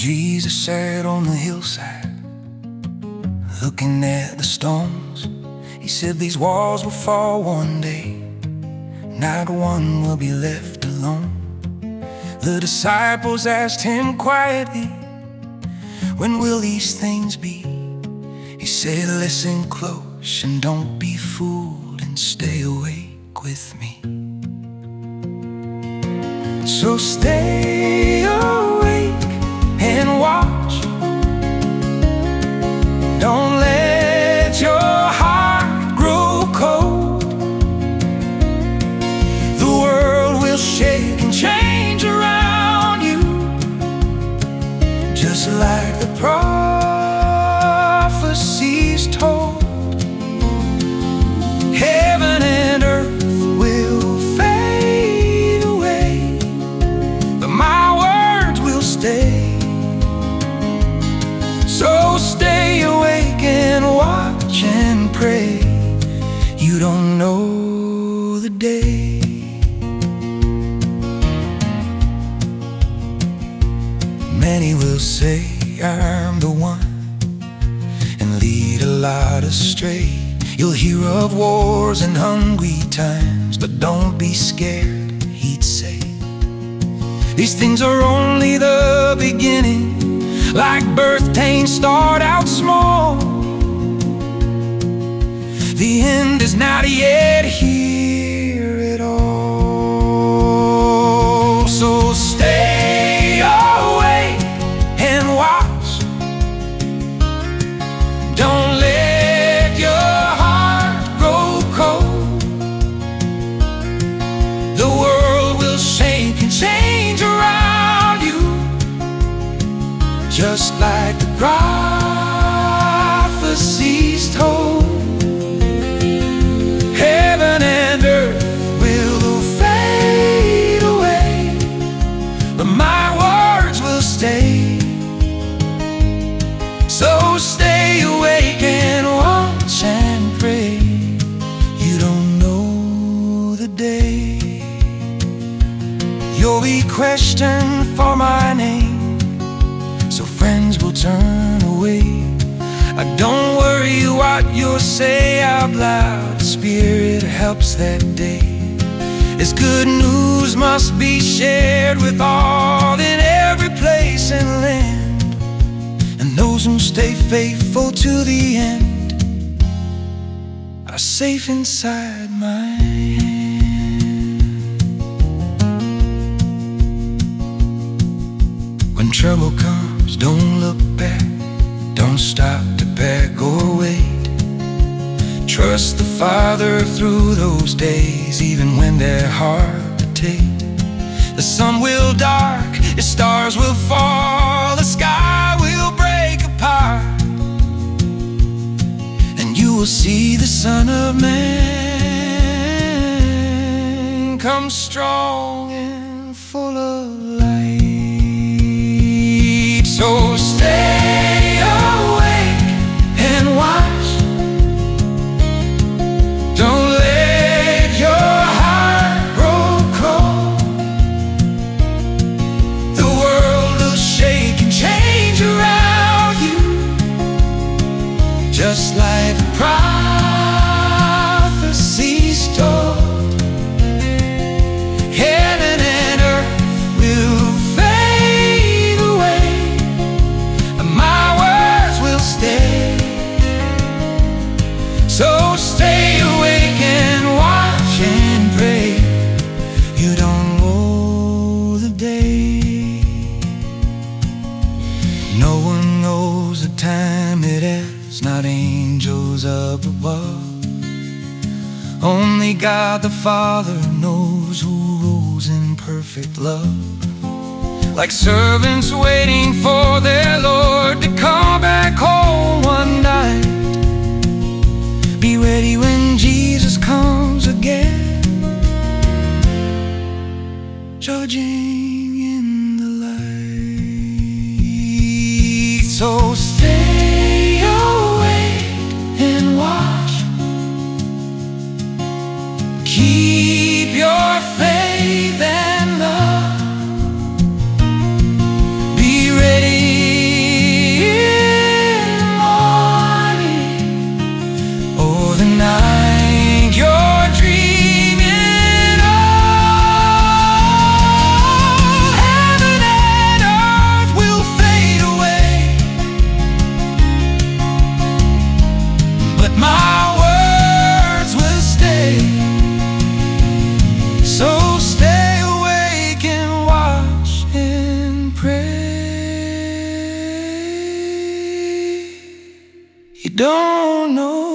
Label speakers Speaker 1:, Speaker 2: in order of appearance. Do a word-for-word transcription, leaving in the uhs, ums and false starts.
Speaker 1: Jesus sat on the hillside, looking at the stones. He said these walls will fall one day, not one will be left alone. The disciples asked him quietly, when will these things be? He said, listen close and don't be fooled, and stay awake with me. So stay awake and watch. Don't let your heart grow cold. The world will shake and change around you, just like the prophecies told. Heaven and earth will fade away, but my words will stay. So stay awake and watch and pray. You don't know the day. Many will say I'm the one and lead a lot astray. You'll hear of wars and hungry times, but don't be scared, he'd say. These things are only the beginning. Like birth pains start out small, the end is not yet here at all. So stay awake and watch. Don't let your heart grow cold. The world will shake and change around you, just like the prophecies told. Heaven and earth will fade away, but my words will stay. So stay awake and watch and pray. You don't know the day. You'll be questioned for my name, so friends will turn away. Uh, don't worry what you'll say out loud, the Spirit helps that day. This good news must be shared with all in every place and land, and those who stay faithful to the end are safe inside my hand. When trouble comes, don't look back, don't stop to beg or wait. Trust the Father through those days, even when they're hard to take. The sun will dark, the stars will fall, the sky will break apart, and you will see the Son of Man come strong and full of light. So stay awake and watch. Don't let your heart grow cold. The world will shake and change around you, just like the prophecies told. Heaven and earth will fade away, but my words will stay. So stay awake and watch and pray. You don't know the day. No one knows the time it is, not angels up above. Only God the Father knows who rules in perfect love. Like servants waiting for their Lord to come back home one night. Be ready when Jesus comes again, judging in the light. So stay awake and watch. Keep your faith and love. Be ready You don't know